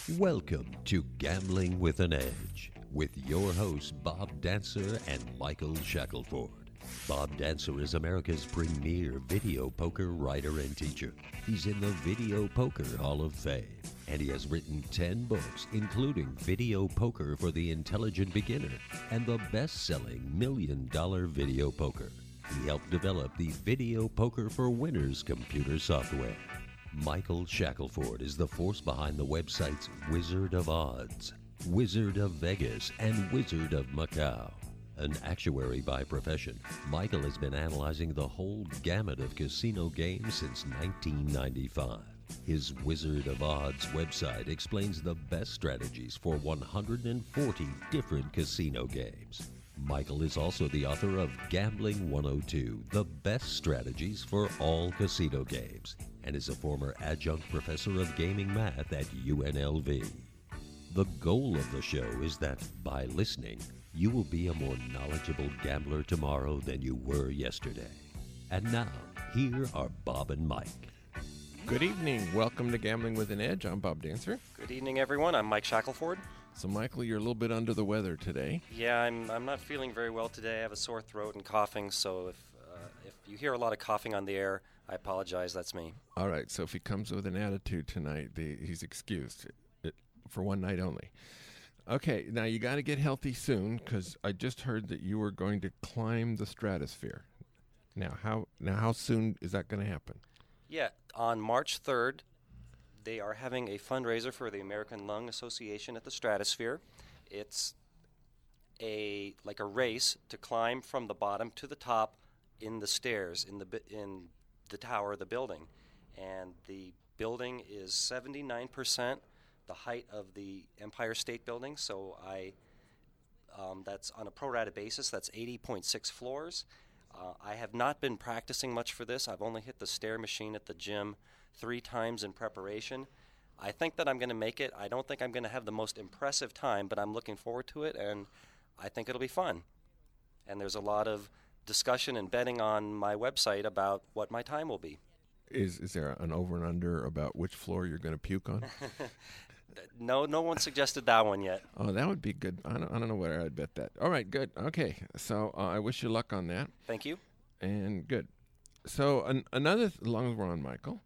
Welcome to Gambling with an Edge with your hosts Bob Dancer and Michael Shackelford. Bob Dancer is America's premier video poker writer and teacher. He's in the Video Poker Hall of Fame, and he has written 10 books, including Video Poker for the Intelligent Beginner and the best-selling $1 Million Video Poker. He helped develop the Video Poker for Winners computer software. Michael Shackelford is the force behind the websites Wizard of Odds, Wizard of Vegas, and Wizard of Macau. An actuary by profession, Michael has been analyzing the whole gamut of casino games since 1995. His Wizard of Odds website explains the best strategies for 140 different casino games. Michael is also the author of Gambling 102, the best strategies for all casino games, and is a former adjunct professor of gaming math at UNLV. The goal of the show is that, by listening, you will be a more knowledgeable gambler tomorrow than you were yesterday. And now, here are Bob and Mike. Good evening. Welcome to Gambling with an Edge. I'm Bob Dancer. Good evening, everyone. I'm Mike Shackelford. So, Michael, you're a little bit under the weather today. Yeah, I'm not feeling very well today. I have a sore throat and coughing, so if you hear a lot of coughing on the air, I apologize. That's me. All right, so if he comes with an attitude tonight, he's excused for one night only. Okay, now you got to get healthy soon, because I just heard that you were going to climb the stratosphere. Now how soon is that going to happen? Yeah, on March 3rd, they are having a fundraiser for the American Lung Association at the Stratosphere. It's like a race to climb from the bottom to the top in the stairs in the tower of the building, and the building is 79% the height of the Empire State Building. So that's on a pro rata basis. That's 80.6 floors. I have not been practicing much for this. I've only hit the stair machine at the gym 3 times in preparation. I think that I'm going to make it. I don't think I'm going to have the most impressive time, but I'm looking forward to it, and I think it'll be fun. And there's a lot of discussion and betting on my website about what my time will be. Is there an over and under about which floor you're going to puke on? No one suggested that one yet. Oh, that would be good. I don't know where I'd bet that. All right, good. Okay, so I wish you luck on that. Thank you. And good. So as long as we're on Michael,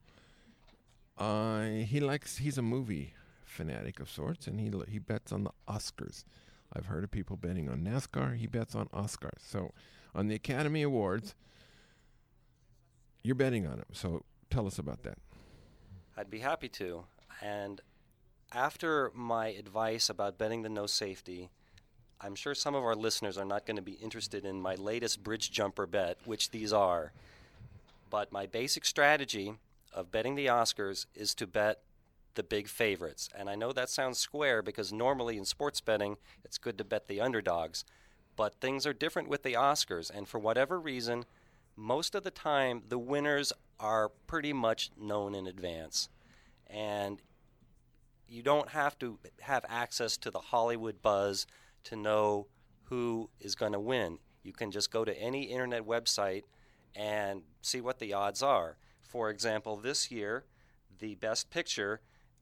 he's a movie fanatic of sorts, and he bets on the Oscars. I've heard of people betting on NASCAR. He bets on Oscars. So on the Academy Awards, you're betting on them. So tell us about that. I'd be happy to. And after my advice about betting the no safety, I'm sure some of our listeners are not going to be interested in my latest bridge jumper bet, which these are. But my basic strategy of betting the Oscars is to bet the big favorites. And I know that sounds square because normally in sports betting, it's good to bet the underdogs. But things are different with the Oscars. And for whatever reason, most of the time, the winners are pretty much known in advance. And you don't have to have access to the Hollywood buzz to know who is going to win. You can just go to any internet website and see what the odds are. For example, this year, the best picture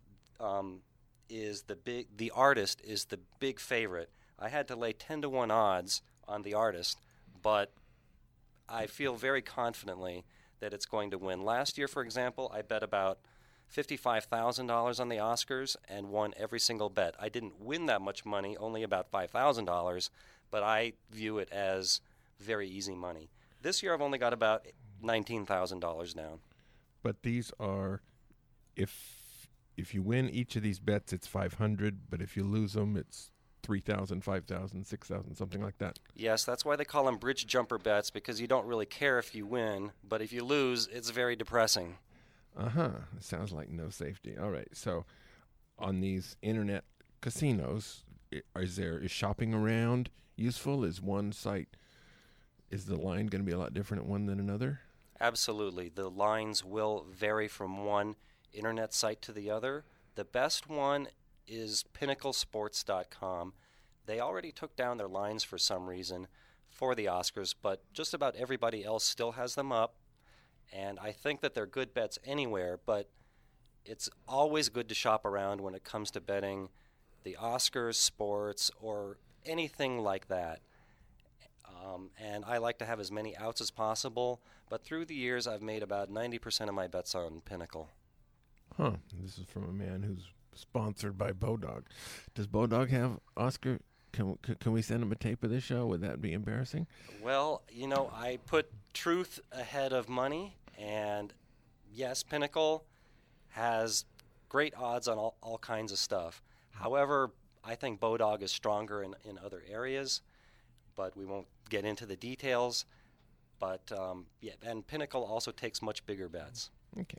is the artist is the big favorite. I had to lay 10-1 odds on the artist, but I feel very confidently that it's going to win. Last year, for example, I bet about $55,000 on the Oscars and won every single bet. I didn't win that much money, only about $5,000, but I view it as very easy money. This year I've only got about $19,000 down. But these are, if you win each of these bets, it's $500, but if you lose them, it's $3,000, $5,000, $6,000, something like that. Yes, that's why they call them bridge jumper bets, because you don't really care if you win, but if you lose, it's very depressing. It sounds like no safety. All right. So on these internet casinos, is shopping around useful? Is the line going to be a lot different at one than another? Absolutely. The lines will vary from one internet site to the other. The best one is pinnaclesports.com. They already took down their lines for some reason for the Oscars, but just about everybody else still has them up. And I think that they're good bets anywhere, but it's always good to shop around when it comes to betting the Oscars, sports, or anything like that. And I like to have as many outs as possible, but through the years I've made about 90% of my bets on Pinnacle. Huh. This is from a man who's sponsored by Bodog. Does Bodog have Oscar? Can we send him a tape of this show? Would that be embarrassing? Well, I put truth ahead of money, and yes, Pinnacle has great odds on all kinds of stuff. However, I think Bodog is stronger in other areas, but we won't get into the details. But, and Pinnacle also takes much bigger bets. Okay.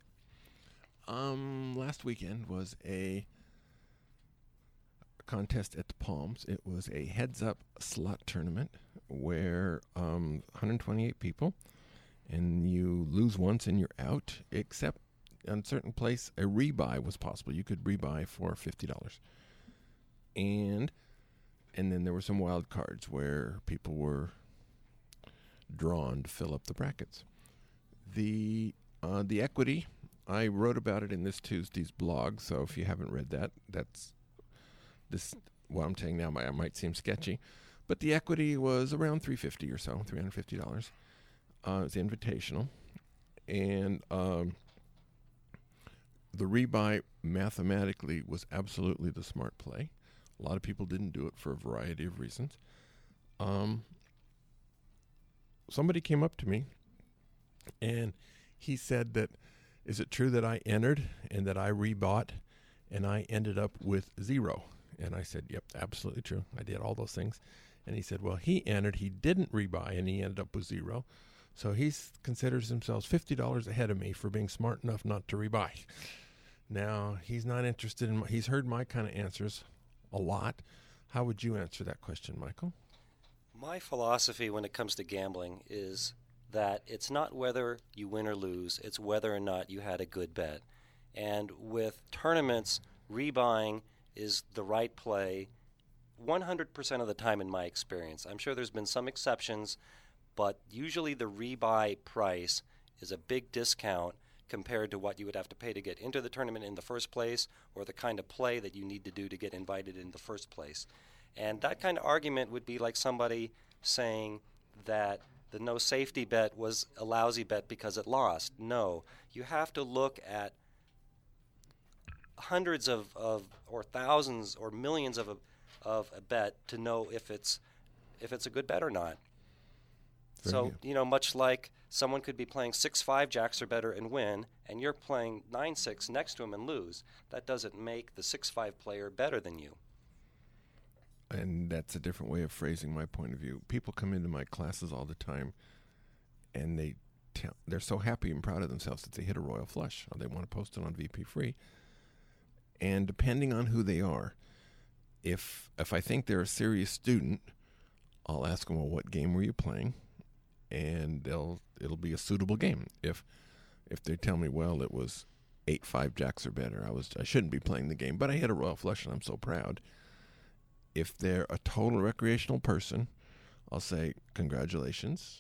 Last weekend was a contest at the Palms. It was a heads-up slot tournament where 128 people, and you lose once and you're out, except on a certain place a rebuy was possible. You could rebuy for $50. And then there were some wild cards where people were drawn to fill up the brackets. The equity, I wrote about it in this Tuesday's blog, so if you haven't read that, what I'm saying now might seem sketchy, but the equity was around $350 or so, $350. It was invitational, and the rebuy mathematically was absolutely the smart play. A lot of people didn't do it for a variety of reasons. Somebody came up to me, and he said that, is it true that I entered and that I rebought and I ended up with zero? And I said, yep, absolutely true. I did all those things. And he said, well, he entered, he didn't rebuy, and he ended up with zero. So he considers himself $50 ahead of me for being smart enough not to rebuy. Now, he's not interested in, he's heard my kind of answers a lot. How would you answer that question, Michael? My philosophy when it comes to gambling is that it's not whether you win or lose, it's whether or not you had a good bet. And with tournaments, rebuying is the right play 100% of the time in my experience. I'm sure there's been some exceptions, but usually the rebuy price is a big discount compared to what you would have to pay to get into the tournament in the first place, or the kind of play that you need to do to get invited in the first place. And that kind of argument would be like somebody saying that the no safety bet was a lousy bet because it lost. No, you have to look at hundreds of or thousands or millions of a bet to know if it's a good bet or not. So, much like someone could be playing 6-5 jacks or better and win, and you're playing 9-6 next to him and lose. That doesn't make the 6-5 player better than you. And that's a different way of phrasing my point of view. People come into my classes all the time, and they're so happy and proud of themselves that they hit a royal flush, or they want to post it on VP Free. And depending on who they are, if I think they're a serious student, I'll ask them, well, what game were you playing? And it'll be a suitable game. If they tell me, well, it was 8-5 jacks or better, I shouldn't be playing the game, but I hit a royal flush and I'm so proud. If they're a total recreational person, I'll say congratulations.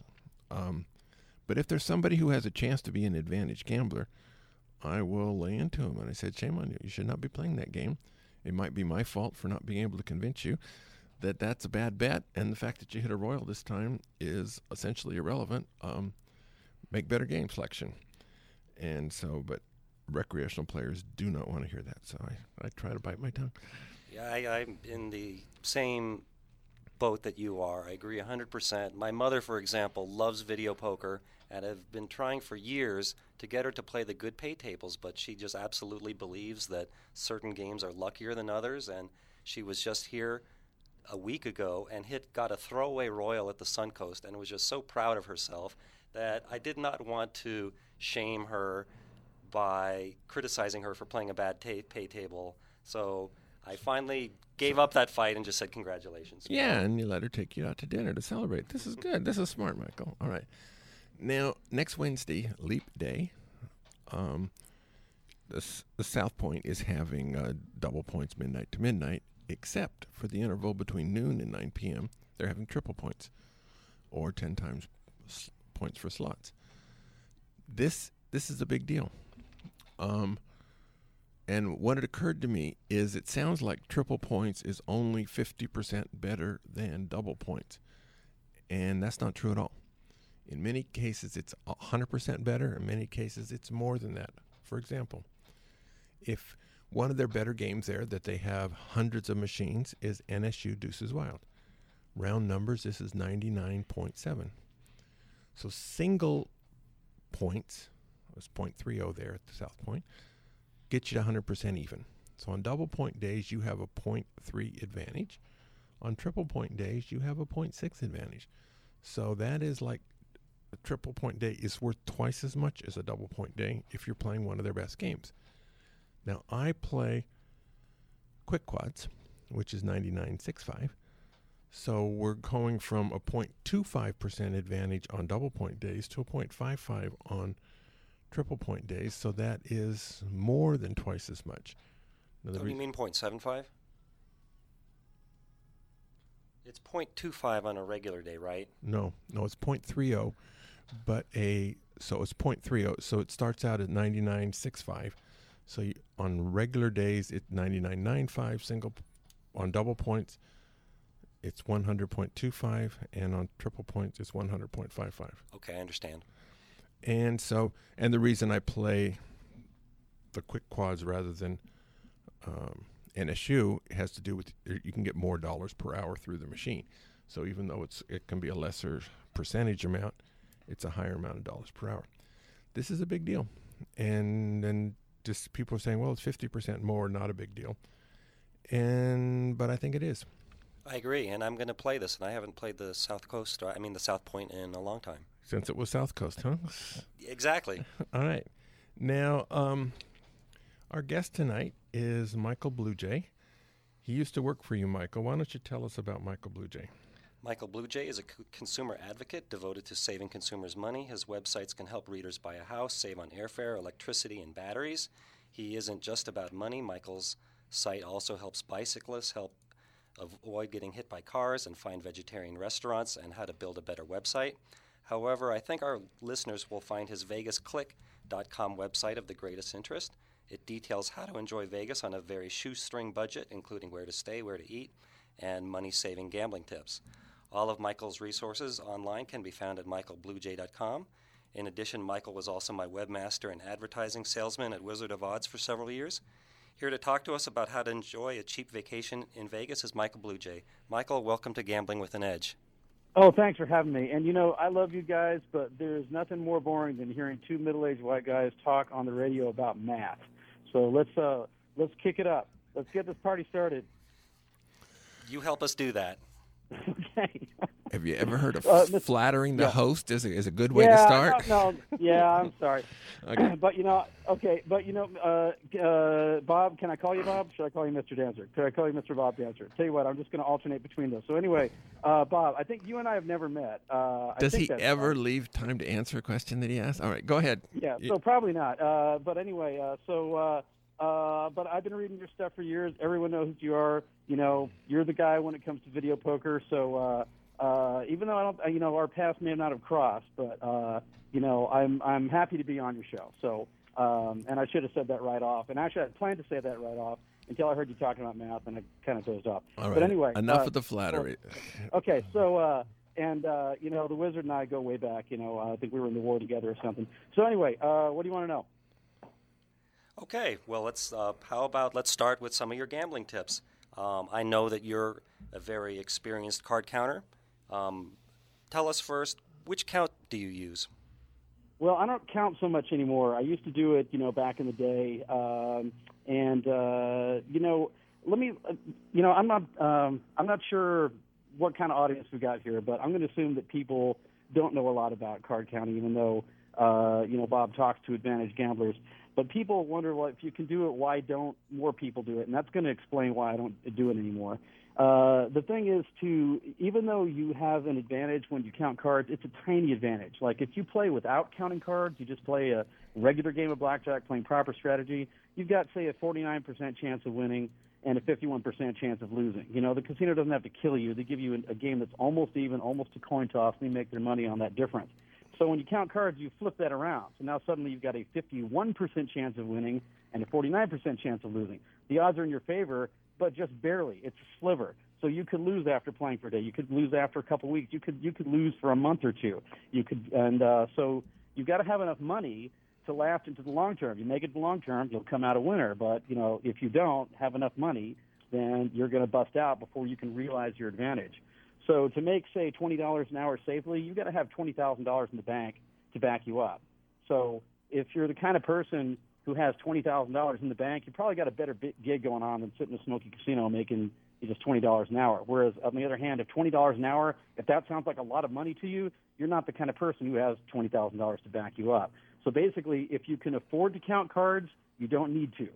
But if there's somebody who has a chance to be an advantage gambler, I will lay into him. And I said, shame on you. You should not be playing that game. It might be my fault for not being able to convince you that that's a bad bet. And the fact that you hit a royal this time is essentially irrelevant. Make better game selection. And so, but recreational players do not want to hear that. So I try to bite my tongue. Yeah, I'm in the same boat that you are. I agree 100%. My mother, for example, loves video poker, and I've been trying for years to get her to play the good pay tables, but she just absolutely believes that certain games are luckier than others, and she was just here a week ago and got a throwaway royal at the Suncoast and was just so proud of herself that I did not want to shame her by criticizing her for playing a bad pay table. So I finally gave up that fight and just said congratulations. Yeah, and you let her take you out to dinner to celebrate. This is good. This is smart, Michael. All right. Now, next Wednesday, Leap Day, the South Point is having double points midnight to midnight, except for the interval between noon and 9 p.m., they're having triple points, or 10 times points for slots. This is a big deal. And what it occurred to me is it sounds like triple points is only 50% better than double points. And that's not true at all. In many cases, it's 100% better. In many cases, it's more than that. For example, if one of their better games there that they have hundreds of machines is NSU Deuces Wild. Round numbers, this is 99.7. So single points, it was .30 there at the South Point, get you to 100% even. So on double point days, you have a .3 advantage. On triple point days, you have a .6 advantage. So that is like a triple point day is worth twice as much as a double point day if you're playing one of their best games. Now, I play quick quads, which is 99.65. So we're going from a 0.25% advantage on double point days to a 0.55 on triple point days, so that is more than twice as much. Now, you mean 0.75? It's 0.25 on a regular day, right? No, it's 0.30, but so it's 0.30. So it starts out at 99.65. So on regular days, it's 99.95. Single on double points, it's 100.25, and on triple points, it's 100.55. Okay, I understand. And the reason I play the quick quads rather than NSU has to do with you can get more dollars per hour through the machine. So even though it can be a lesser percentage amount, it's a higher amount of dollars per hour. This is a big deal. And then just people are saying, well, it's 50% more, not a big deal. But I think it is. I agree, and I'm going to play this, and I haven't played the South Point in a long time. Since it was South Coast, huh? Exactly. All right. Now, our guest tonight is Michael Bluejay. He used to work for you, Michael. Why don't you tell us about Michael Bluejay? Michael Bluejay is a consumer advocate devoted to saving consumers money. His websites can help readers buy a house, save on airfare, electricity, and batteries. He isn't just about money. Michael's site also helps bicyclists avoid getting hit by cars and find vegetarian restaurants and how to build a better website. However, I think our listeners will find his VegasClick.com website of the greatest interest. It details how to enjoy Vegas on a very shoestring budget, including where to stay, where to eat, and money-saving gambling tips. All of Michael's resources online can be found at michaelbluejay.com. In addition, Michael was also my webmaster and advertising salesman at Wizard of Odds for several years. Here to talk to us about how to enjoy a cheap vacation in Vegas is Michael Bluejay. Michael, welcome to Gambling with an Edge. Oh, thanks for having me. And, I love you guys, but there's nothing more boring than hearing two middle-aged white guys talk on the radio about math. So let's kick it up. Let's get this party started. You help us do that. Okay. Have you ever heard of flattering the host is a good way to start? No, I'm sorry. Okay. But, Bob, can I call you Bob? Should I call you Mr. Dancer? Could I call you Mr. Bob Dancer? Tell you what, I'm just going to alternate between those. So anyway, Bob, I think you and I have never met. Does he ever leave time to answer a question that he asks? All right, go ahead. Yeah, so probably not. But anyway, but I've been reading your stuff for years. Everyone knows who you are. You're the guy when it comes to video poker. So even though I don't, our paths may not have crossed, but I'm happy to be on your show. So and I should have said that right off. And actually, I planned to say that right off until I heard you talking about math, and I kind of dozed off. All right. But anyway, enough of the flattery. Okay, so. The Wizard and I go way back. I think we were in the war together or something. So anyway, what do you want to know? Okay, well, let's start with some of your gambling tips. I know that you're a very experienced card counter. Tell us first, which count do you use? Well, I don't count so much anymore. I used to do it, back in the day. Let me, I'm not sure what kind of audience we got here, but I'm going to assume that people don't know a lot about card counting, even though, Bob talks to advantaged gamblers. But people wonder, well, if you can do it, why don't more people do it? And that's going to explain why I don't do it anymore. The thing is, even though you have an advantage when you count cards, it's a tiny advantage. Like if you play without counting cards, you just play a regular game of blackjack, playing proper strategy, you've got, say, a 49% chance of winning and a 51% chance of losing. The casino doesn't have to kill you. They give you a game that's almost even, almost a coin toss, and they make their money on that difference. So when you count cards, you flip that around. So now suddenly you've got a 51% chance of winning and a 49% chance of losing. The odds are in your favor, but just barely. It's a sliver. So you could lose after playing for a day. You could lose after a couple weeks. You could lose for a month or two. So you've got to have enough money to last into the long term. You make it the long term, you'll come out a winner. But if you don't have enough money, then you're going to bust out before you can realize your advantage. So to make, say, $20 an hour safely, you've got to have $20,000 in the bank to back you up. So if you're the kind of person who has $20,000 in the bank, you probably got a better gig going on than sitting in a smoky casino making just $20 an hour. Whereas, on the other hand, if $20 an hour, if that sounds like a lot of money to you, you're not the kind of person who has $20,000 to back you up. So basically, if you can afford to count cards, you don't need to.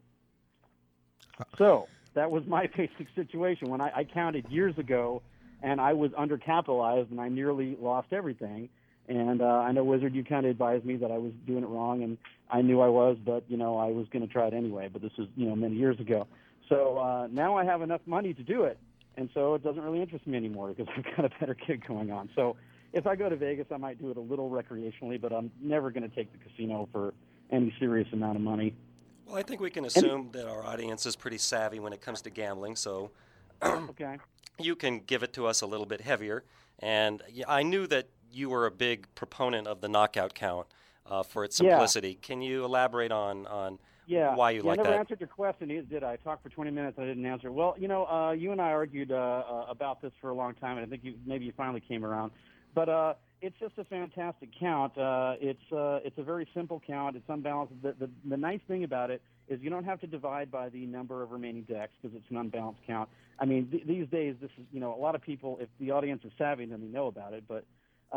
So that was my basic situation. When I counted years ago, and I was undercapitalized, and I nearly lost everything. And I know, Wizard, you kind of advised me that I was doing it wrong, and I knew I was, but, I was going to try it anyway. But this was, many years ago. So now I have enough money to do it, and so it doesn't really interest me anymore because I've got a better gig going on. So if I go to Vegas, I might do it a little recreationally, but I'm never going to take the casino for any serious amount of money. Well, I think we can assume that our audience is pretty savvy when it comes to gambling, so okay. You can give it to us a little bit heavier. And I knew that you were a big proponent of the knockout count for its simplicity. Yeah. Can you elaborate on why you like that? I never answered your question, did I? I talked for 20 minutes and I didn't answer. Well, you and I argued about this for a long time, and I think maybe you finally came around. But it's just a fantastic count. It's a very simple count. It's unbalanced. The nice thing about it is you don't have to divide by the number of remaining decks because it's an unbalanced count. I mean, these days, this is, a lot of people, if the audience is savvy, then they know about it. But,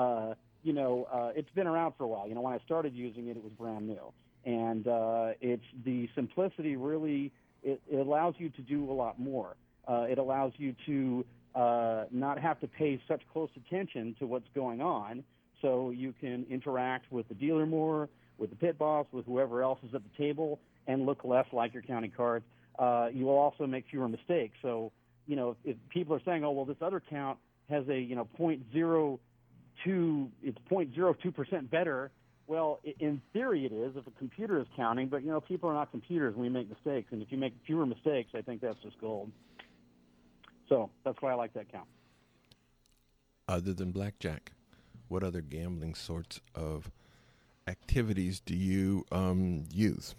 it's been around for a while. When I started using it, it was brand new. And it's the simplicity really, it allows you to do a lot more. It allows you to not have to pay such close attention to what's going on, so you can interact with the dealer more, with the pit boss, with whoever else is at the table, and look less like you're counting cards. You will also make fewer mistakes. So, if people are saying, oh, well, this other count has a, 0.02, it's 0.02% better, well, in theory it is if a computer is counting, but, people are not computers when we make mistakes. And if you make fewer mistakes, I think that's just gold. So that's why I like that count. Other than blackjack, what other gambling sorts of activities do you use?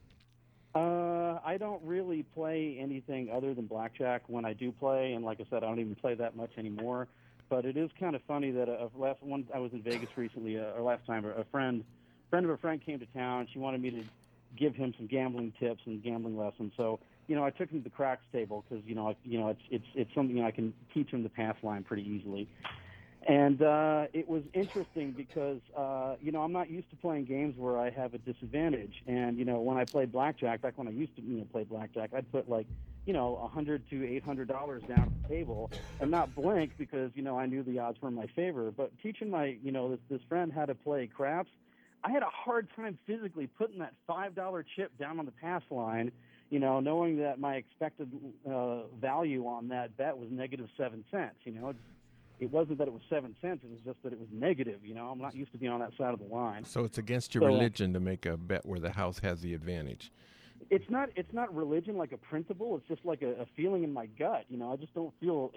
I don't really play anything other than blackjack when I do play, and like I said, I don't even play that much anymore. But it is kind of funny that I was in Vegas recently, or last time, a friend of a friend came to town. She wanted me to give him some gambling tips and gambling lessons. So, I took him to the craps table because, it's something I can teach him the pass line pretty easily. And it was interesting because, I'm not used to playing games where I have a disadvantage. And, when I played blackjack, back when I used to play blackjack, I'd put $100 to $800 down at the table and not blink because, I knew the odds were in my favor. But teaching my, this friend how to play craps, I had a hard time physically putting that $5 chip down on the pass line, knowing that my expected value on that bet was -7 cents. It wasn't that it was 7 cents. It was just that it was negative. I'm not used to being on that side of the line. So it's against your religion to make a bet where the house has the advantage. It's not religion like a principle. It's just like a feeling in my gut. I just don't feel.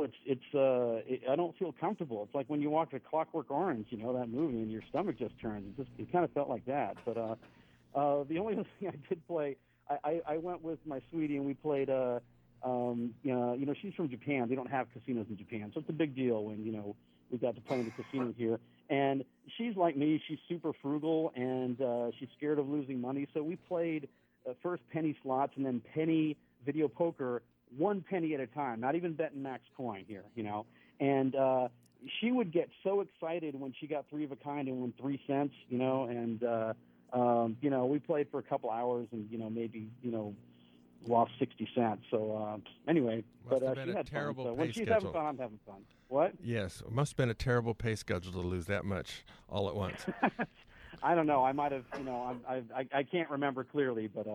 I don't feel comfortable. It's like when you watch A Clockwork Orange. That movie, and your stomach just turns. It kind of felt like that. But the only other thing I did play, I went with my sweetie and we played. She's from Japan. They don't have casinos in Japan, so it's a big deal when we got to play in the casino here. And she's like me. She's super frugal and she's scared of losing money. So we played first penny slots and then penny video poker, 1 penny at a time. Not even betting max coin here, And she would get so excited when she got 3 of a kind and won 3 cents, And we played for a couple hours and maybe lost 60 cents. So anyway, she had fun. So when she's having fun, I'm having fun. What? Yes, it must have been a terrible pay schedule to lose that much all at once. I don't know. I might have, I can't remember clearly, but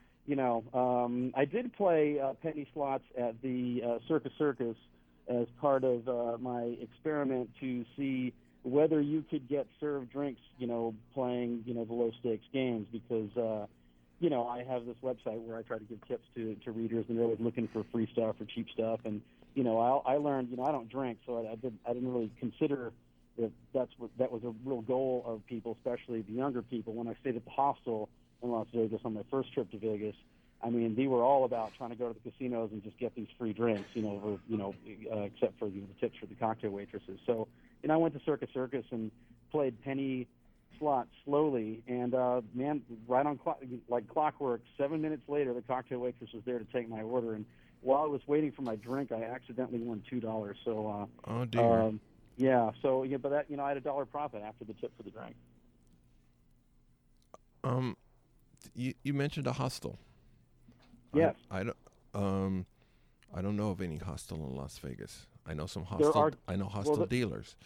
I did play penny slots at the Circus as part of my experiment to see whether you could get served drinks, playing, the low stakes games, because, I have this website where I try to give tips to readers, and they're always looking for free stuff or cheap stuff. And, I learned, I don't drink, so I didn't really consider that was a real goal of people, especially the younger people. When I stayed at the hostel in Las Vegas on my first trip to Vegas, I mean, they were all about trying to go to the casinos and just get these free drinks, except for the tips for the cocktail waitresses. So, I went to Circus Circus and played penny slots slowly, and man, right on like clockwork, 7 minutes later, the cocktail waitress was there to take my order, and while I was waiting for my drink, I accidentally won $2. So, oh dear. Yeah. So, but that, I had $1 profit after the tip for the drink. You mentioned a hostel. Yes. I don't know of any hostel in Las Vegas. I know some hostel. I know hostel dealers.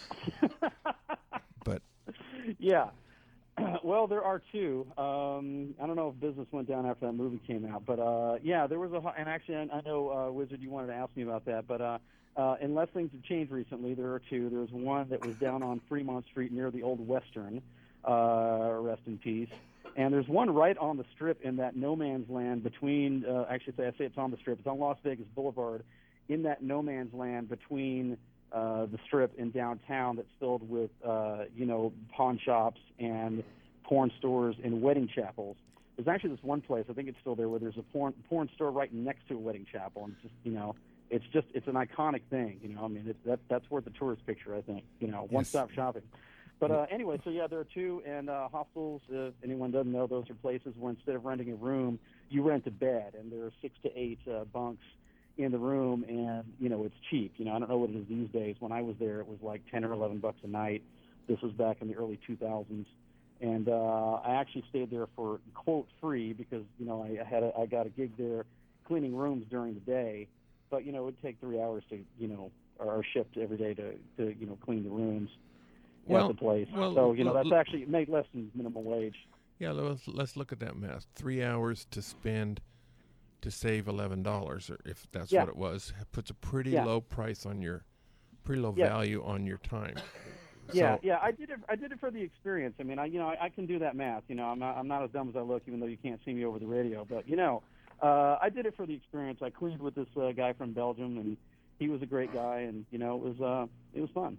But yeah. Well, there are two. I don't know if business went down after that movie came out, but yeah, there was and actually, I know Wizard, you wanted to ask me about that, but unless things have changed recently, there are two. There's one that was down on Fremont Street near the old Western. Rest in peace. And there's one right on the Strip in that no man's land between, I say it's on the Strip. It's on Las Vegas Boulevard, in that no man's land between the Strip and downtown that's filled with, pawn shops and porn stores and wedding chapels. There's actually this one place, I think it's still there, where there's a porn store right next to a wedding chapel. And it's an iconic thing. That's worth a tourist picture, I think. One-stop shopping. But anyway, so yeah, there are two, and hostels, if anyone doesn't know, those are places where instead of renting a room, you rent a bed, and there are 6 to 8 bunks in the room, and, it's cheap. I don't know what it is these days. When I was there, it was like $10 or $11 a night. This was back in the early 2000s. And I actually stayed there for, quote, free, because, I got a gig there cleaning rooms during the day, but, it would take 3 hours to, our shift every day to clean the rooms. At the place. So, that's actually made less than minimum wage. Yeah, let's look at that math. 3 hours to spend to save $11, or if that's what it was, it puts a pretty low price on pretty low value on your time. Yeah, I did it for the experience. I mean, I can do that math. I'm not as dumb as I look, even though you can't see me over the radio. But I did it for the experience. I cleaned with this guy from Belgium, and he was a great guy, and it was fun.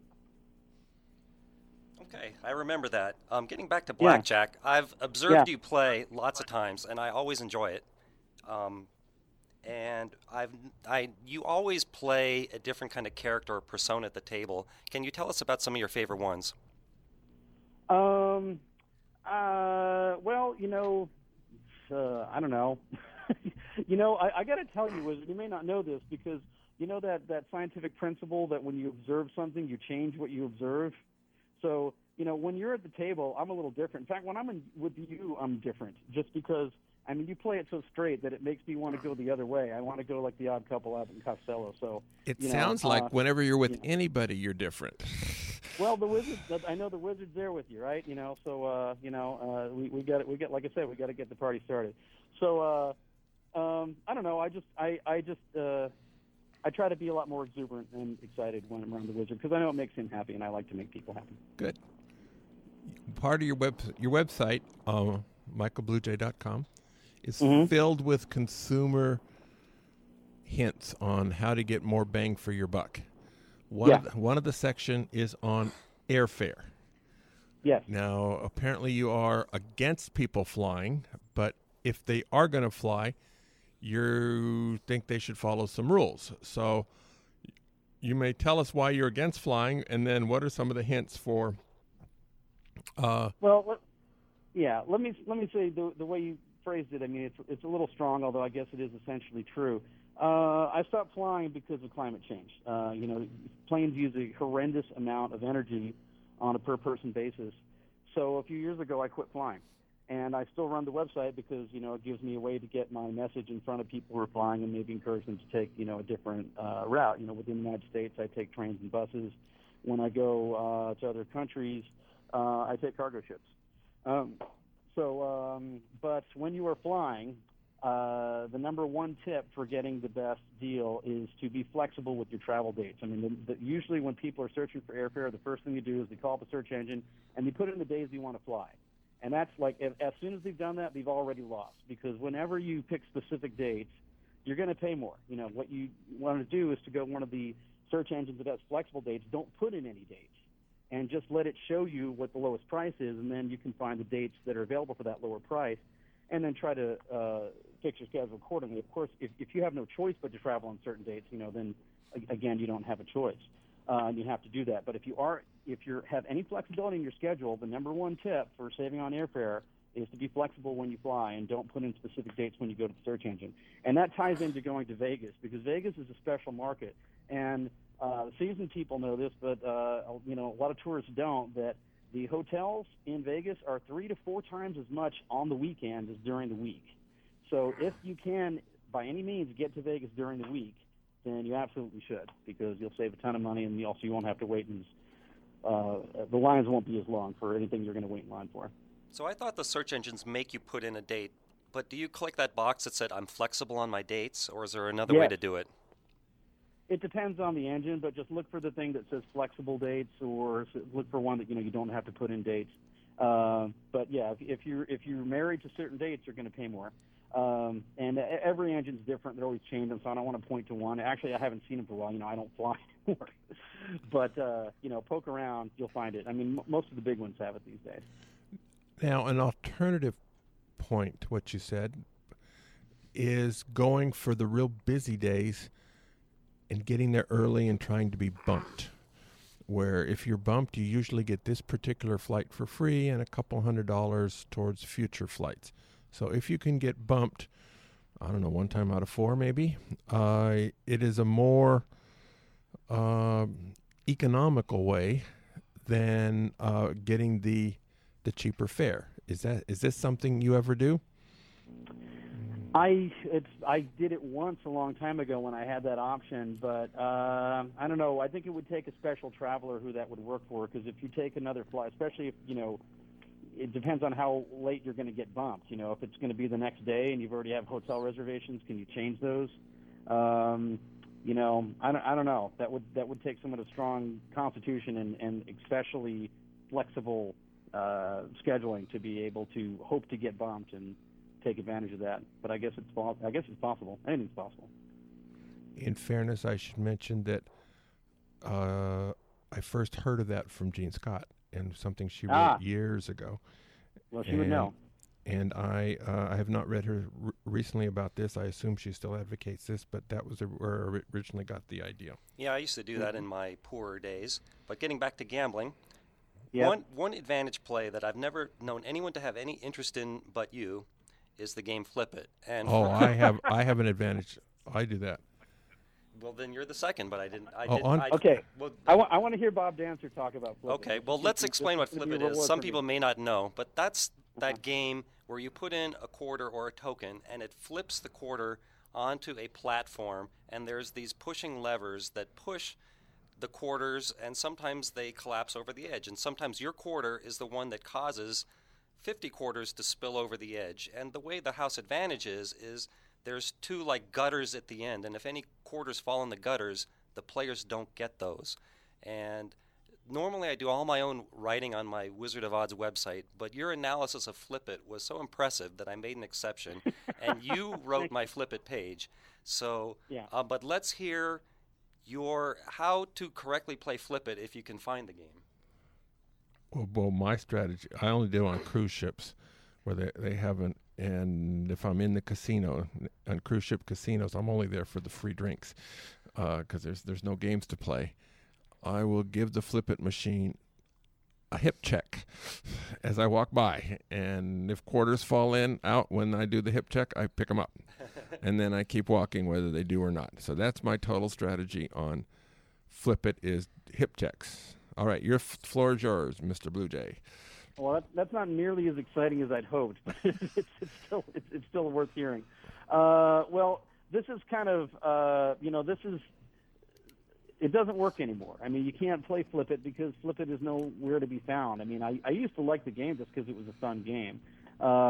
Okay, I remember that. Getting back to blackjack, I've observed you play lots of times, and I always enjoy it. And you always play a different kind of character or persona at the table. Can you tell us about some of your favorite ones? Well, I don't know. I got to tell you, Wizard, you may not know this, because that scientific principle that when you observe something, you change what you observe. So, when you're at the table, I'm a little different. In fact, when I'm with you, I'm different, just because, you play it so straight that it makes me want to go the other way. I want to go like the Odd Couple out in Costello. So it sounds like whenever you're with anybody, you're different. Well, the Wizard, I know the Wizard's there with you, right? So we got like I said, we got to get the party started. So I don't know. I try to be a lot more exuberant and excited when I'm around the Wizard, because I know it makes him happy, and I like to make people happy. Good. Part of your website, michaelbluejay.com, is filled with consumer hints on how to get more bang for your buck. One of the section is on airfare. Yes. Now, apparently you are against people flying, but if they are going to fly, you think they should follow some rules. So you may tell us why you're against flying, and then what are some of the hints for... Let me say the way you phrased it, it's a little strong, although I guess it is essentially true. I stopped flying because of climate change. Planes use a horrendous amount of energy on a per-person basis. So a few years ago, I quit flying. And I still run the website because, it gives me a way to get my message in front of people who are flying and maybe encourage them to take, a different route. Within the United States, I take trains and buses. When I go to other countries, I take cargo ships. But when you are flying, the number one tip for getting the best deal is to be flexible with your travel dates. I mean, usually when people are searching for airfare, the first thing you do is they call up a search engine and they put in the days you want to fly. And that's like, as soon as they've done that, they've already lost, because whenever you pick specific dates, you're going to pay more. You know, what you want to do is to go one of the search engines that has flexible dates. Don't put in any dates, and just let it show you what the lowest price is, and then you can find the dates that are available for that lower price, and then try to fix your schedule accordingly. Of course, if you have no choice but to travel on certain dates, you know, then again, you don't have a choice. You have to do that. But if you have any flexibility in your schedule, the number one tip for saving on airfare is to be flexible when you fly, and don't put in specific dates when you go to the search engine. And that ties into going to Vegas, because Vegas is a special market. And seasoned people know this, but you know, a lot of tourists don't, that the hotels in Vegas are 3 to 4 times as much on the weekend as during the week. So if you can, by any means, get to Vegas during the week, then you absolutely should, because you'll save a ton of money, and you won't have to wait, and the lines won't be as long for anything you're going to wait in line for. So I thought the search engines make you put in a date, but do you click that box that said, I'm flexible on my dates, or is there another way to do it? It depends on the engine, but just look for the thing that says flexible dates, or look for one that, you know, you don't have to put in dates. But yeah, if you're married to certain dates, you're going to pay more. And every engine's different; they're always changing. So I don't want to point to one. Actually, I haven't seen them for a while. You know, I don't fly anymore. But you know, poke around, you'll find it. I mean, most of the big ones have it these days. Now, an alternative point to what you said is going for the real busy days and getting there early and trying to be bumped, where if you're bumped, you usually get this particular flight for free and a couple $100 towards future flights. So if you can get bumped, I don't know, 1 time out of 4 maybe, it is a more economical way than getting the cheaper fare. Is this something you ever do? I did it once a long time ago when I had that option, but I don't know. I think it would take a special traveler who that would work for, because if you take another flight, especially if, you know, it depends on how late you're going to get bumped. You know, if it's going to be the next day and you've already have hotel reservations, can you change those? You know, I don't know. That would take someone with a strong constitution and especially flexible scheduling to be able to hope to get bumped and take advantage of that. But I guess it's possible. Anything's possible. In fairness, I should mention that I first heard of that from Jean Scott, and something she wrote years ago. Well, she would know. And I have not read her recently about this. I assume she still advocates this, but that was where I originally got the idea. Yeah, I used to do that in my poorer days. But getting back to gambling, Yep. one advantage play that I've never known anyone to have any interest in but you is the game Flip It. And I have an advantage. I do that. Well, then you're the second, but I didn't. Okay. Well, I want to hear Bob Dancer talk about Flip It. okay, well, let's explain what Flip It is. Some people may not know, but that's that game where you put in a quarter or a token, and it flips the quarter onto a platform, and there's these pushing levers that push the quarters, and sometimes they collapse over the edge, and sometimes your quarter is the one that causes 50 quarters to spill over the edge. And the way the house advantage is there's 2 like gutters at the end, and if any quarters fall in the gutters, the players don't get those. And normally I do all my own writing on my Wizard of Odds website, but your analysis of Flip It was so impressive that I made an exception, and you wrote my Flip It page. So, Yeah. But let's hear your how to correctly play Flip It if you can find the game. Well, my strategy, I only do on cruise ships where they haven't, and if I'm in the casino, on cruise ship casinos, I'm only there for the free drinks because there's no games to play. I will give the Flip It machine a hip check as I walk by, and if quarters fall out when I do the hip check, I pick them up, and then I keep walking whether they do or not. So that's my total strategy on Flip It is hip checks. All right, your floor is yours, Mr. Blue Jay. Well, that's not nearly as exciting as I'd hoped, but it's still worth hearing. Well, this is kind of it doesn't work anymore. I mean, you can't play Flip It because Flip It is nowhere to be found. I mean, I used to like the game just because it was a fun game.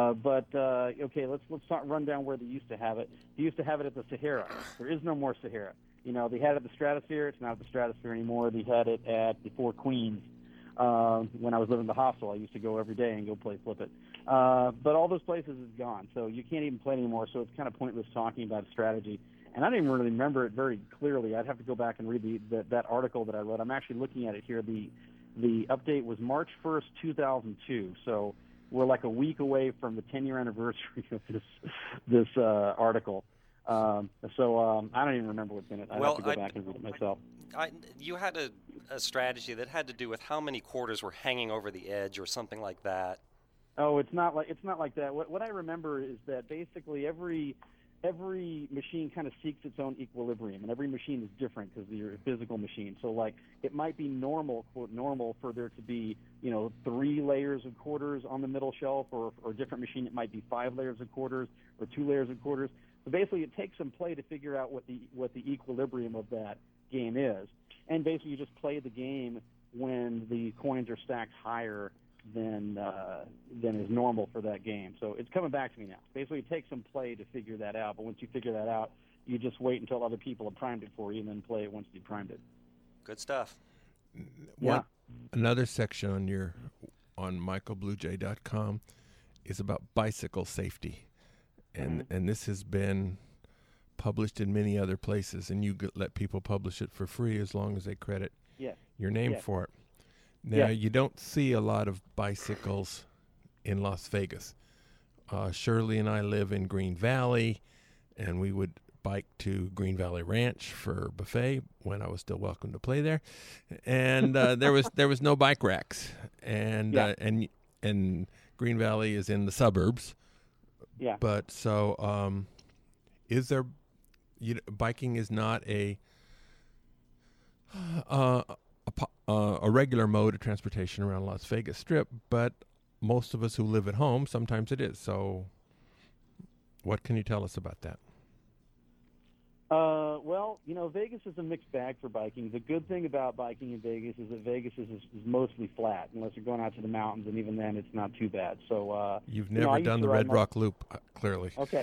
Okay, let's run down where they used to have it. They used to have it at the Sahara. There is no more Sahara. They had it at the Stratosphere. It's not at the Stratosphere anymore. They had it at the Four Queens. When I was living in the hostel, I used to go every day and go play Flip It. But all those places is gone, so you can't even play it anymore. So it's kind of pointless talking about strategy. And I don't even really remember it very clearly. I'd have to go back and read that article that I read. I'm actually looking at it here. The update was March 1st, 2002. So we're like a week away from the 10-year anniversary of this article. I don't even remember what's in it. I'd have to go back and read it myself. You had a strategy that had to do with how many quarters were hanging over the edge or something like that. Oh, it's not like that. What I remember is that basically every machine kind of seeks its own equilibrium, and every machine is different because you're a physical machine. So, like, it might be normal, quote, normal for there to be, 3 layers of quarters on the middle shelf, or a different machine, it might be 5 layers of quarters or 2 layers of quarters. So basically, it takes some play to figure out what the equilibrium of that game is. And basically, you just play the game when the coins are stacked higher than is normal for that game. So it's coming back to me now. Basically, it takes some play to figure that out, but once you figure that out, you just wait until other people have primed it for you and then play it once you primed it. Good stuff. Yeah. Another section on michaelbluejay.com is about bicycle safety, and this has been published in many other places, and you let people publish it for free as long as they credit your name for it. Now, you don't see a lot of bicycles in Las Vegas. Shirley and I live in Green Valley, and we would bike to Green Valley Ranch for buffet when I was still welcome to play there. And there was no bike racks, and Green Valley is in the suburbs. Yeah. But so, is there? Biking is not a regular mode of transportation around Las Vegas Strip, but most of us who live at home, sometimes it is. So what can you tell us about that? Well, Vegas is a mixed bag for biking. The good thing about biking in Vegas is that Vegas is mostly flat, unless you're going out to the mountains, and even then it's not too bad. So you've never done the Red Rock Loop, clearly. Okay.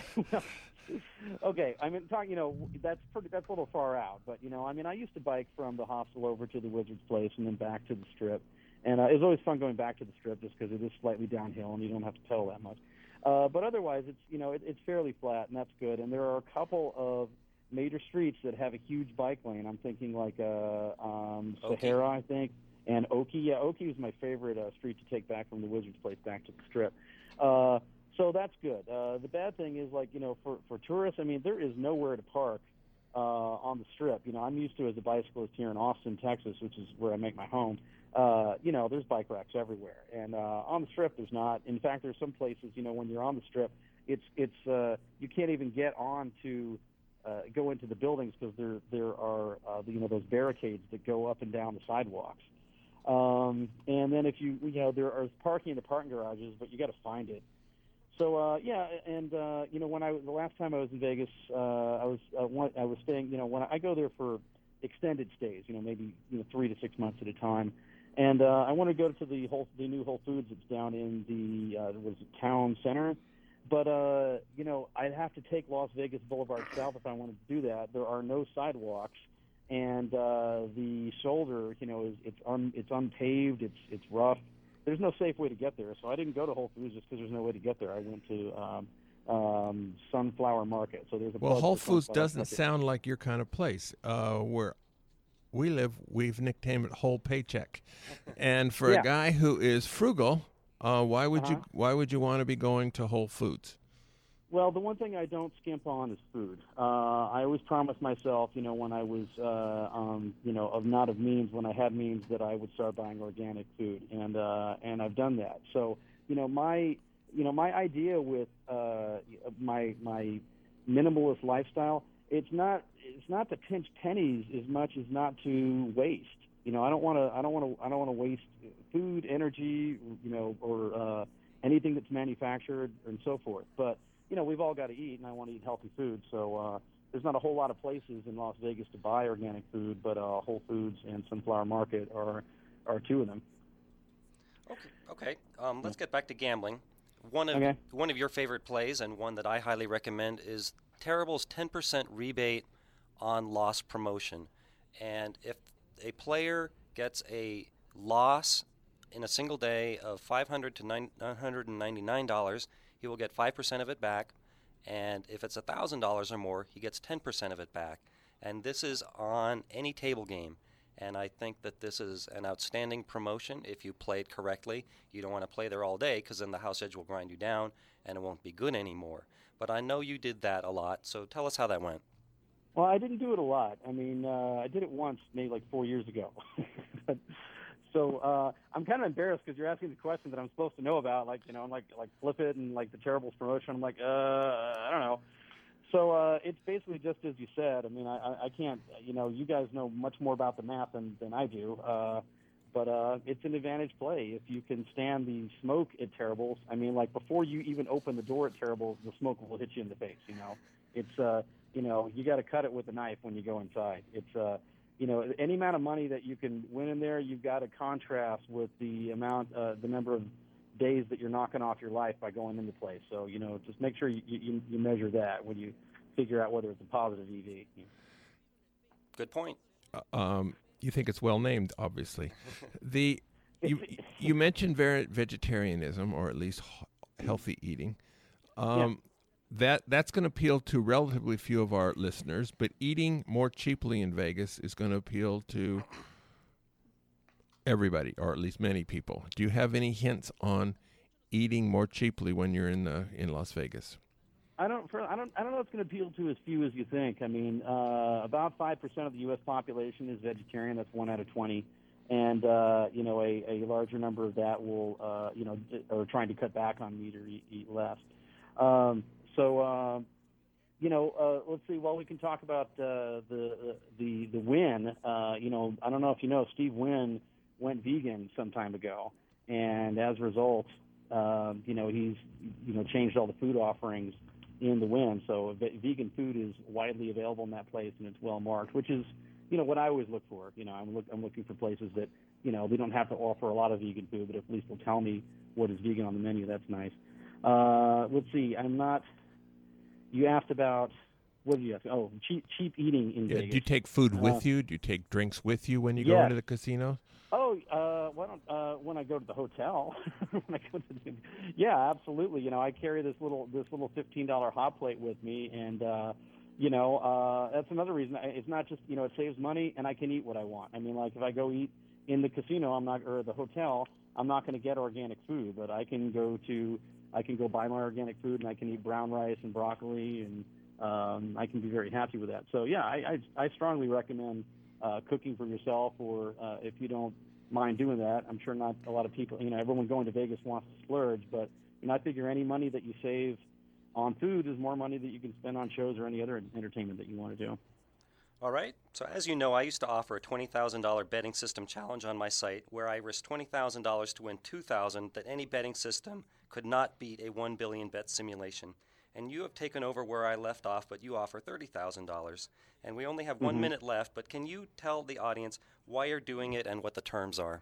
Okay, I mean, that's a little far out, but I used to bike from the hostel over to the Wizard's Place and then back to the Strip, and it was always fun going back to the Strip just because it is slightly downhill and you don't have to pedal that much. But otherwise, it's fairly flat, and that's good. And there are a couple of major streets that have a huge bike lane. I'm thinking like Sahara, I think, and Oki. Yeah, Oki was my favorite street to take back from the Wizard's Place back to the Strip. So that's good. The bad thing is, for tourists, I mean, there is nowhere to park on the Strip. I'm used to, as a bicyclist here in Austin, Texas, which is where I make my home, there's bike racks everywhere. And on the Strip, there's not. In fact, there's some places, when you're on the Strip, it's you can't even get on to go into the buildings because there are those barricades that go up and down the sidewalks. And then if there are parking in the parking garages, but you got to find it. So when the last time I was in Vegas, I was staying. When I go there for extended stays, maybe 3 to 6 months at a time, and I want to go to the new Whole Foods that's down in the town center, but I'd have to take Las Vegas Boulevard South if I wanted to do that. There are no sidewalks, and the shoulder, it's unpaved, it's rough. There's no safe way to get there, so I didn't go to Whole Foods just because there's no way to get there. I went to Sunflower Market. So there's a Whole Foods doesn't sound like your kind of place. Where we live, we've nicknamed it Whole Paycheck, and for a guy who is frugal, why would you want to be going to Whole Foods? Well, the one thing I don't skimp on is food. I always promised myself, when I was, not of means, when I had means, that I would start buying organic food, and I've done that. So, my idea with my minimalist lifestyle, it's not to pinch pennies as much as not to waste. I don't want to waste food, energy, or anything that's manufactured and so forth. But we've all got to eat, and I want to eat healthy food. So there's not a whole lot of places in Las Vegas to buy organic food, but Whole Foods and Sunflower Market are two of them. Okay. Let's get back to gambling. one of your favorite plays, and one that I highly recommend, is Terrible's 10% rebate on loss promotion. And if a player gets a loss in a single day of $500 to $999, he will get 5% of it back. And if it's $1,000 or more, he gets 10% of it back. And this is on any table game. And I think that this is an outstanding promotion if you play it correctly. You don't want to play there all day because then the house edge will grind you down and it won't be good anymore. But I know you did that a lot, so tell us how that went. Well, I didn't do it a lot. I mean, I did it once, maybe like 4 years ago. So I'm kind of embarrassed because you're asking the question that I'm supposed to know about, like, I'm like Flip It and like the Terribles promotion. I'm like, I don't know. So it's basically just as you said. I mean, I can't, you guys know much more about the math than I do. But it's an advantage play if you can stand the smoke at Terribles. I mean, like before you even open the door at Terribles, the smoke will hit you in the face. It's you got to cut it with a knife when you go inside. It's any amount of money that you can win in there, you've got to contrast with the number of days that you're knocking off your life by going into play. So just make sure you measure that when you figure out whether it's a positive EV. Good point. You think it's well named, obviously. You mentioned vegetarianism, or at least healthy eating. That's going to appeal to relatively few of our listeners, but eating more cheaply in Vegas is going to appeal to everybody, or at least many people. Do you have any hints on eating more cheaply when you're in Las Vegas? I don't know it's going to appeal to as few as you think. I mean, about 5% of the U.S. population is vegetarian. That's 1 out of 20. And, a larger number of that will, are trying to cut back on meat or eat less. Let's see. Well, we can talk about the Wynn. I don't know if you know, Steve Wynn went vegan some time ago, and as a result, he's changed all the food offerings in the Wynn. So vegan food is widely available in that place, and it's well marked, which is what I always look for. I'm looking for places that they don't have to offer a lot of vegan food, but at least will tell me what is vegan on the menu. That's nice. Let's see. You asked about, what did you ask? Oh, cheap eating in Vegas. Do you take food with you? Do you take drinks with you when you go into the casino? Oh, when I go to the hotel. Yeah, absolutely. I carry this little $15 hot plate with me, and that's another reason. It's not just it saves money, and I can eat what I want. I mean, like if I go eat in the casino, or the hotel, I'm not going to get organic food, but I can go buy my organic food, and I can eat brown rice and broccoli, and I can be very happy with that. So yeah, I strongly recommend cooking for yourself, or if you don't mind doing that. I'm sure not a lot of people, everyone going to Vegas wants to splurge, but I figure any money that you save on food is more money that you can spend on shows or any other entertainment that you want to do. All right. So as you know, I used to offer a $20,000 betting system challenge on my site where I risked $20,000 to win $2,000 that any betting system could not beat a 1 billion bet simulation. And you have taken over where I left off, but you offer $30,000. And we only have 1 minute left, but can you tell the audience why you're doing it and what the terms are?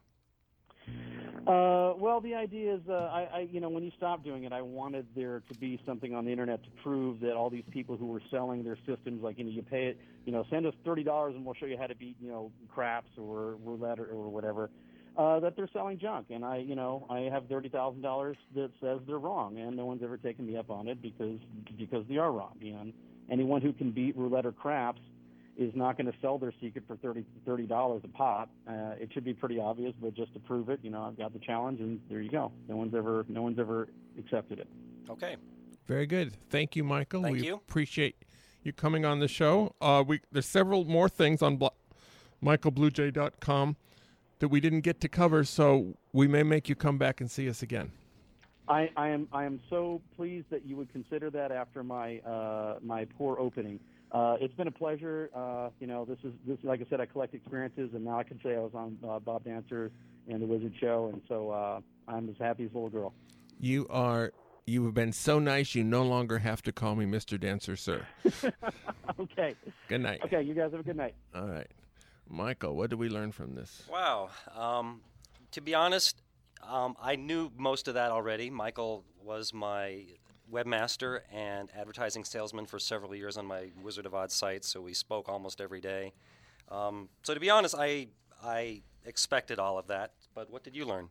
Well, the idea is, when you stopped doing it, I wanted there to be something on the internet to prove that all these people who were selling their systems, like, you pay it, send us $30 and we'll show you how to beat, craps or roulette or whatever, that they're selling junk. And I have $30,000 that says they're wrong, and no one's ever taken me up on it because they are wrong. And anyone who can beat roulette or craps is not going to sell their secret for $30 a pop. It should be pretty obvious, but just to prove it, I've got the challenge, and there you go. No one's ever accepted it. Okay. Very good. Thank you, Michael. Thank you. Appreciate you coming on the show. There's several more things on michaelbluejay.com that we didn't get to cover, so we may make you come back and see us again. I am so pleased that you would consider that after my my poor opening. It's been a pleasure. This is like I said, I collect experiences, and now I can say I was on Bob Dancer and the Wizard Show, and so I'm as happy as a little girl. You have been so nice. You no longer have to call me Mr. Dancer, sir. Okay. Good night. Okay, you guys have a good night. All right, Michael. What did we learn from this? Wow. To be honest, I knew most of that already. Michael was my webmaster and advertising salesman for several years on my Wizard of Oz site, so we spoke almost every day. So to be honest, I expected all of that, but what did you learn?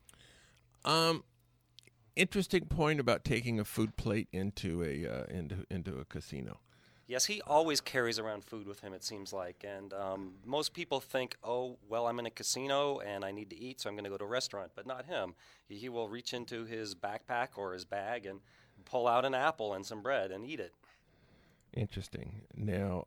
Interesting point about taking a food plate into a casino. Yes, he always carries around food with him, it seems like. And most people think, oh, well, I'm in a casino and I need to eat, so I'm going to go to a restaurant. But not him. He will reach into his backpack or his bag and pull out an apple and some bread and eat it. Interesting. Now,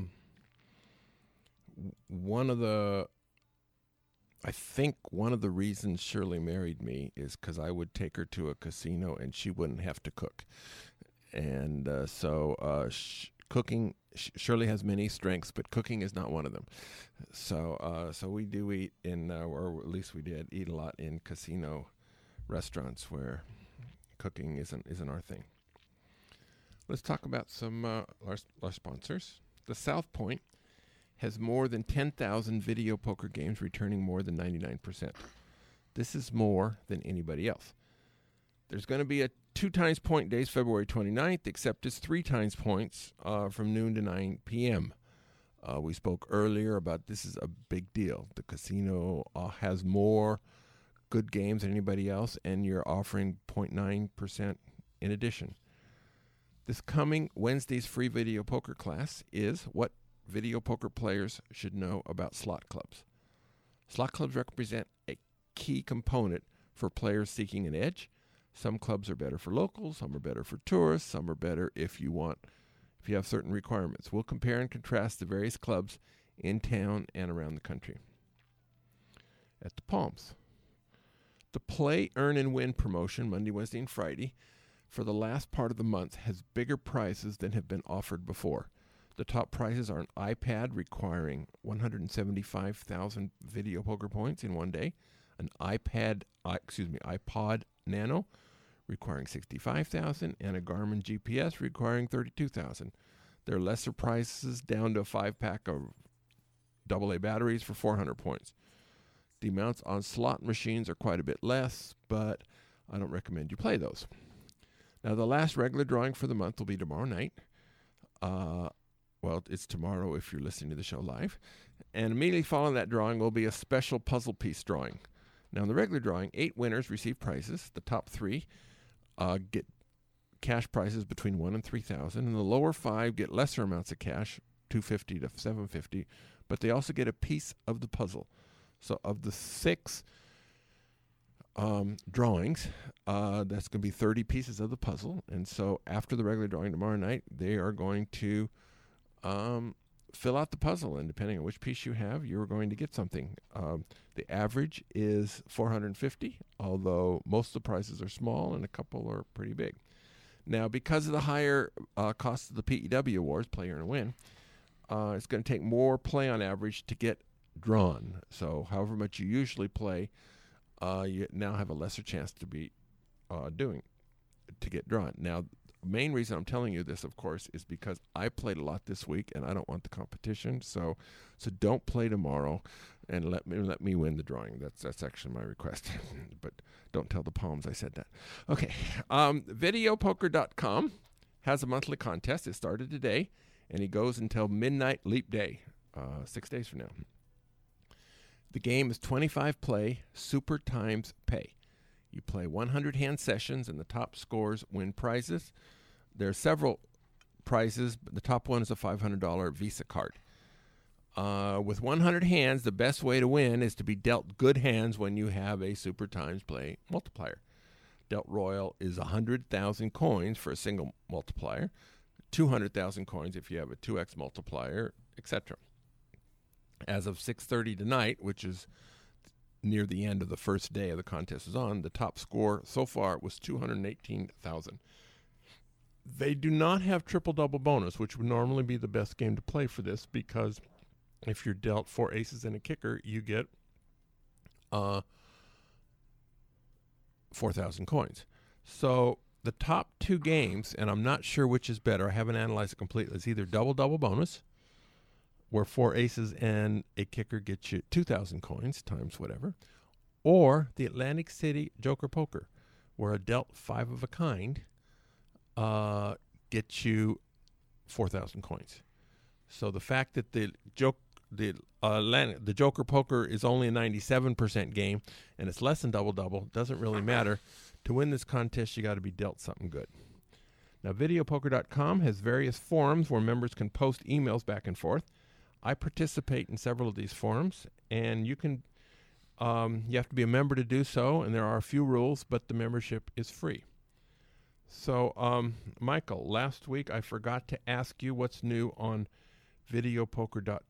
I think one of the reasons Shirley married me is because I would take her to a casino and she wouldn't have to cook. And cooking, Shirley has many strengths, but cooking is not one of them. So we do eat or at least we did eat a lot in casino restaurants where cooking isn't our thing. Let's talk about some our sponsors. The South Point has more than 10,000 video poker games, returning more than 99%. This is more than anybody else. There's going to be a 2 times point days, February 29th, except it's 3 times points from noon to 9 p.m. We spoke earlier about this is a big deal. The casino has more good games than anybody else, and you're offering 0.9% in addition. This coming Wednesday's free video poker class is what video poker players should know about slot clubs. Slot clubs represent a key component for players seeking an edge. Some clubs are better for locals, some are better for tourists, some are better if you have certain requirements. We'll compare and contrast the various clubs in town and around the country. At the Palms, the Play, Earn, and Win promotion, Monday, Wednesday, and Friday, for the last part of the month has bigger prizes than have been offered before. The top prizes are an iPad requiring 175,000 video poker points in one day, an iPod Nano requiring 65,000, and a Garmin GPS requiring 32,000. There are lesser prizes down to a 5-pack of AA batteries for 400 points. The amounts on slot machines are quite a bit less, but I don't recommend you play those. Now, the last regular drawing for the month will be tomorrow night. Well, it's tomorrow if you're listening to the show live. And immediately following that drawing will be a special puzzle piece drawing. Now, in the regular drawing, 8 winners receive prizes. The top 3 get cash prizes between $1,000 and $3,000. And the lower 5 get lesser amounts of cash, $250 to $750. But they also get a piece of the puzzle. So of the 6 drawings, that's going to be 30 pieces of the puzzle. And so after the regular drawing tomorrow night, they are going to fill out the puzzle, and depending on which piece you have, you're going to get something. The average is $450, although most of the prizes are small and a couple are pretty big. Now, because of the higher cost of the PEW awards, Play, Earn, and Win, it's going to take more play on average to get drawn. So however much you usually play, you now have a lesser chance to be to get drawn. Now, the main reason I'm telling you this, of course, is because I played a lot this week and I don't want the competition. So don't play tomorrow and let me win the drawing. That's actually my request. But don't tell the Palms I said that. Okay. Videopoker.com has a monthly contest. It started today and it goes until midnight leap day, 6 days from now. The game is 25 play, super times pay. You play 100 hand sessions, and the top scores win prizes. There are several prizes, but the top one is a $500 Visa card. With 100 hands, the best way to win is to be dealt good hands when you have a super times play multiplier. Dealt Royal is 100,000 coins for a single multiplier, 200,000 coins if you have a 2x multiplier, etc. As of 6:30 tonight, which is near the end of the first day of the contest is on, the top score so far was 218,000. They do not have triple-double bonus, which would normally be the best game to play for this, because if you're dealt 4 aces and a kicker, you get 4,000 coins. So the top 2 games, and I'm not sure which is better, I haven't analyzed it completely, it's either double-double bonus, where 4 aces and a kicker gets you 2,000 coins times whatever, or the Atlantic City Joker Poker, where a dealt 5 of a kind gets you 4,000 coins. So the fact that the Joker Poker is only a 97% game and it's less than double-double doesn't really matter. To win this contest, you got to be dealt something good. Now, videopoker.com has various forums where members can post emails back and forth. I participate in several of these forums, and you have to be a member to do so, and there are a few rules, but the membership is free. So, Michael, last week I forgot to ask you what's new on videopoker.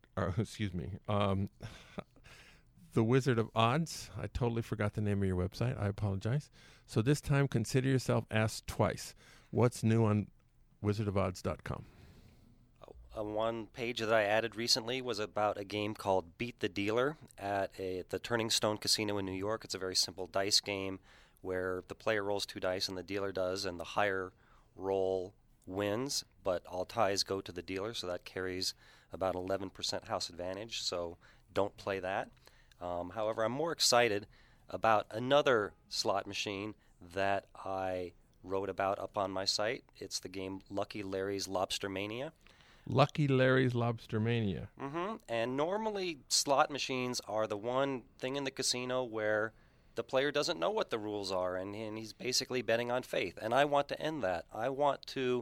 The Wizard of Odds. I totally forgot the name of your website. I apologize. So this time, consider yourself asked twice. What's new on wizardofodds.com? One page that I added recently was about a game called Beat the Dealer at the Turning Stone Casino in New York. It's a very simple dice game where the player rolls 2 dice and the dealer does, and the higher roll wins, but all ties go to the dealer, so that carries about 11% house advantage, so don't play that. However, I'm more excited about another slot machine that I wrote about up on my site. It's the game Lucky Larry's Lobster Mania. Lucky Larry's Lobster Mania. Mm-hmm. And normally slot machines are the one thing in the casino where the player doesn't know what the rules are, and he's basically betting on faith. And I want to end that. I want to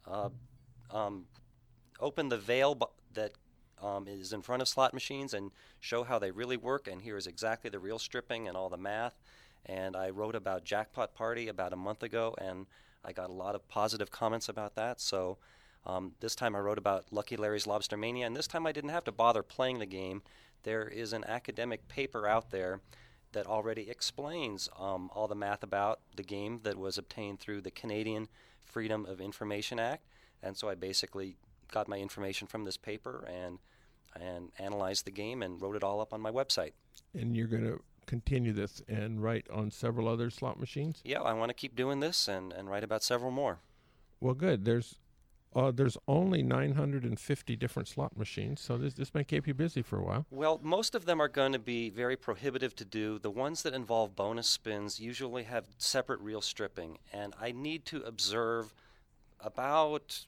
open the veil that is in front of slot machines and show how they really work, and here is exactly the real stripping and all the math. And I wrote about Jackpot Party about a month ago, and I got a lot of positive comments about that. So this time I wrote about Lucky Larry's Lobster Mania, and this time I didn't have to bother playing the game. There is an academic paper out there that already explains all the math about the game that was obtained through the Canadian Freedom of Information Act. And so I basically got my information from this paper and analyzed the game and wrote it all up on my website. And you're going to continue this and write on several other slot machines? Yeah, I want to keep doing this and write about several more. Well, good. There's only 950 different slot machines, so this may keep you busy for a while. Well, most of them are going to be very prohibitive to do. The ones that involve bonus spins usually have separate reel stripping, and I need to observe about,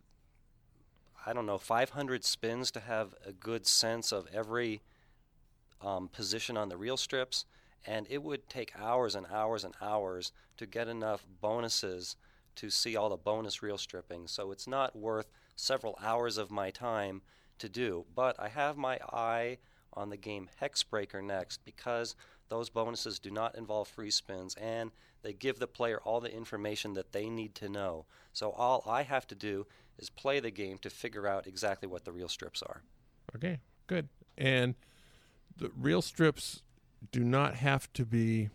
500 spins to have a good sense of every position on the reel strips, and it would take hours and hours and hours to get enough bonuses to see all the bonus reel stripping. So it's not worth several hours of my time to do. But I have my eye on the game Hexbreaker next, because those bonuses do not involve free spins, and they give the player all the information that they need to know. So all I have to do is play the game to figure out exactly what the reel strips are. Okay, good. And the reel strips do not have to be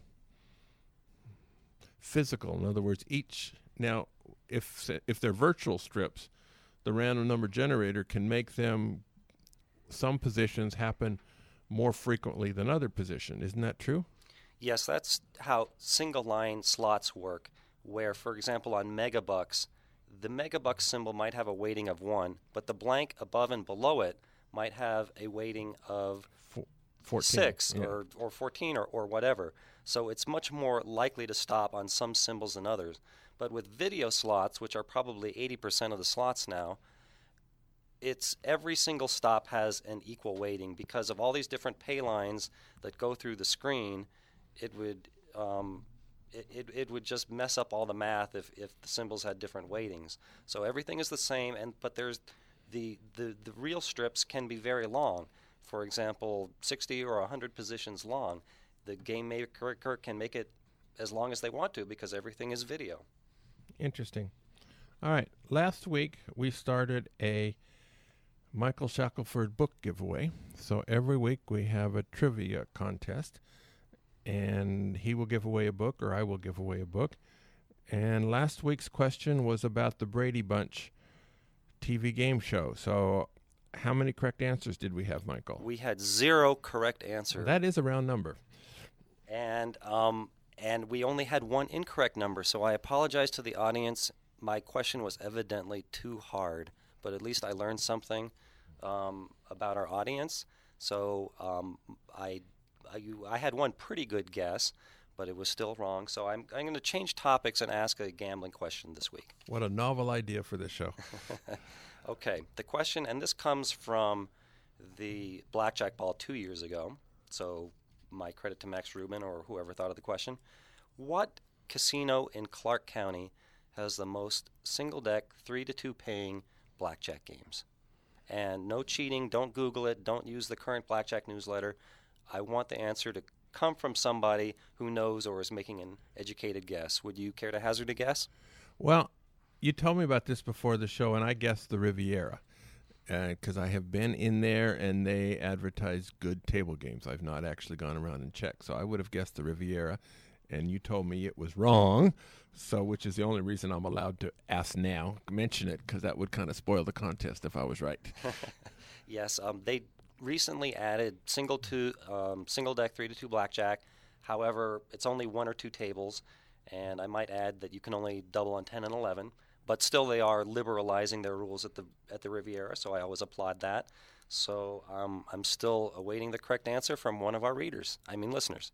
physical. In other words, now, if they're virtual strips, the random number generator can make some positions happen more frequently than other positions. Isn't that true? Yes, that's how single line slots work, where, for example, on Megabucks, the Megabucks symbol might have a weighting of 1, but the blank above and below it might have a weighting of 14, 6 yeah. or 14 or whatever. So it's much more likely to stop on some symbols than others. But with video slots, which are probably 80% of the slots now, it's every single stop has an equal weighting because of all these different pay lines that go through the screen. It would just mess up all the math if the symbols had different weightings. So everything is the same, but there's the reel strips can be very long. For example, 60 or 100 positions long. The game maker can make it as long as they want to because everything is video. Interesting. All right. Last week, we started a Michael Shackelford book giveaway. So every week, we have a trivia contest, and he will give away a book, or I will give away a book. And last week's question was about the Brady Bunch TV game show. So how many correct answers did we have, Michael? We had 0 correct answers. Well, that is a round number. And we only had 1 incorrect number, so I apologize to the audience. My question was evidently too hard, but at least I learned something about our audience. So I I had one pretty good guess, but it was still wrong. So I'm going to change topics and ask a gambling question this week. What a novel idea for this show. Okay, the question, and this comes from the Blackjack Ball 2 years ago, so my credit to Max Rubin or whoever thought of the question. What casino in Clark County has the most single-deck 3-2 paying blackjack games? And no cheating, don't Google it, don't use the current Blackjack newsletter. I want the answer to come from somebody who knows or is making an educated guess. Would you care to hazard a guess? Well, you told me about this before the show, and I guessed the Riviera because I have been in there, and they advertise good table games. I've not actually gone around and checked, so I would have guessed the Riviera, and you told me it was wrong, so which is the only reason I'm allowed to ask now, mention it, because that would kind of spoil the contest if I was right. Yes, they recently added single deck 3-2 blackjack. However, it's only 1 or 2 tables, and I might add that you can only double on 10 and 11. But still, they are liberalizing their rules at the Riviera, so I always applaud that. So I'm still awaiting the correct answer from one of our listeners.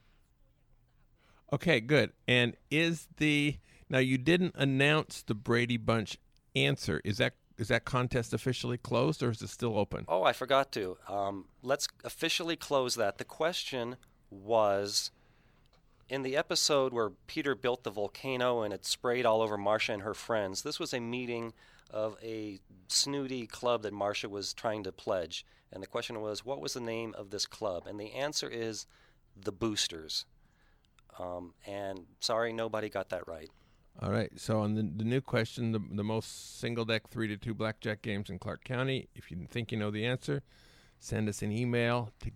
Okay, good. And now you didn't announce the Brady Bunch answer. Is that contest officially closed, or is it still open? Oh, I forgot to. Let's officially close that. The question was, in the episode where Peter built the volcano and it sprayed all over Marcia and her friends, this was a meeting of a snooty club that Marcia was trying to pledge. And the question was, what was the name of this club? And the answer is the Boosters. And sorry, nobody got that right. All right, so on the new question, the most single-deck 3-2 blackjack games in Clark County, if you think you know the answer, send us an email to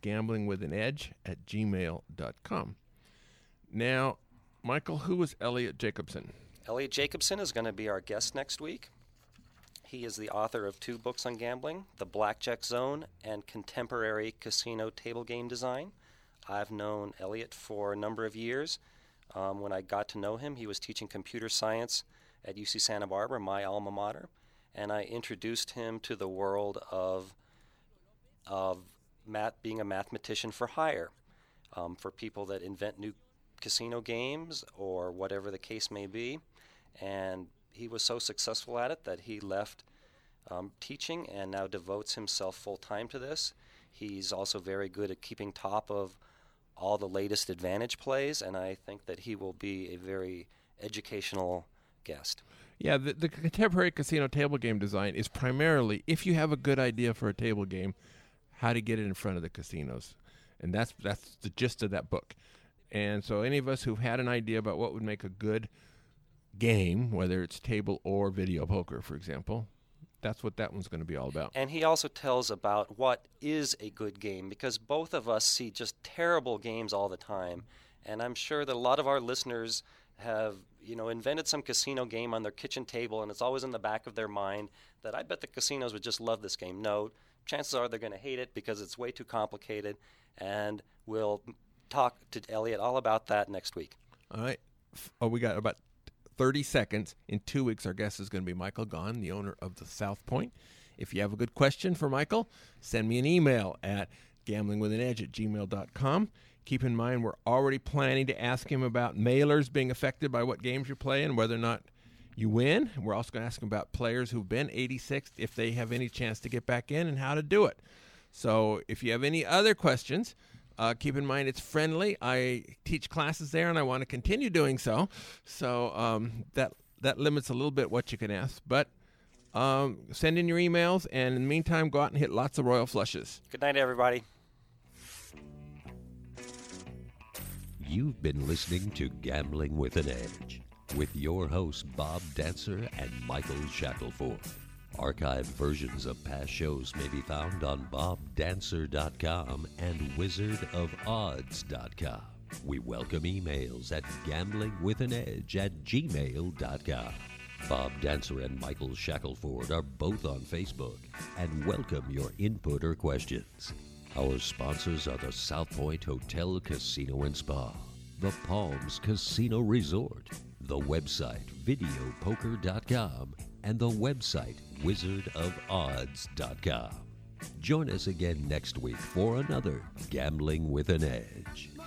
gamblingwithanedge@gmail.com. Now, Michael, who is Elliot Jacobson? Elliot Jacobson is going to be our guest next week. He is the author of 2 books on gambling, The Blackjack Zone and Contemporary Casino Table Game Design. I've known Elliot for a number of years. When I got to know him, he was teaching computer science at UC Santa Barbara, my alma mater, and I introduced him to the world of being a mathematician for hire, for people that invent new casino games or whatever the case may be. And he was so successful at it that he left teaching and now devotes himself full-time to this. He's also very good at keeping top of all the latest advantage plays, and I think that he will be a very educational guest. Yeah, the contemporary casino table game design is primarily, if you have a good idea for a table game, how to get it in front of the casinos. And that's the gist of that book. And so any of us who've had an idea about what would make a good game, whether it's table or video poker, for example, that's what that one's going to be all about. And he also tells about what is a good game, because both of us see just terrible games all the time. And I'm sure that a lot of our listeners have, invented some casino game on their kitchen table, and it's always in the back of their mind that I bet the casinos would just love this game. No, chances are they're going to hate it because it's way too complicated, and we'll talk to Elliot all about that next week. All right. We got about 30 seconds. In 2 weeks, our guest is going to be Michael Gaughan, the owner of the South Point. If you have a good question for Michael, send me an email at gamblingwithanedge@gmail.com. Keep in mind, we're already planning to ask him about mailers being affected by what games you play and whether or not you win. We're also going to ask him about players who've been 86th, if they have any chance to get back in and how to do it. So if you have any other questions, keep in mind it's friendly. I teach classes there, and I want to continue doing so. So that limits a little bit what you can ask. But send in your emails, and in the meantime, go out and hit lots of royal flushes. Good night, everybody. You've been listening to Gambling with an Edge with your hosts Bob Dancer and Michael Shackelford. Archived versions of past shows may be found on bobdancer.com and wizardofodds.com. We welcome emails at gamblingwithanedge@gmail.com. Bob Dancer and Michael Shackelford are both on Facebook and welcome your input or questions. Our sponsors are the South Point Hotel, Casino and Spa, the Palms Casino Resort, the website videopoker.com, and the website wizardofodds.com. Join us again next week for another Gambling with an Edge.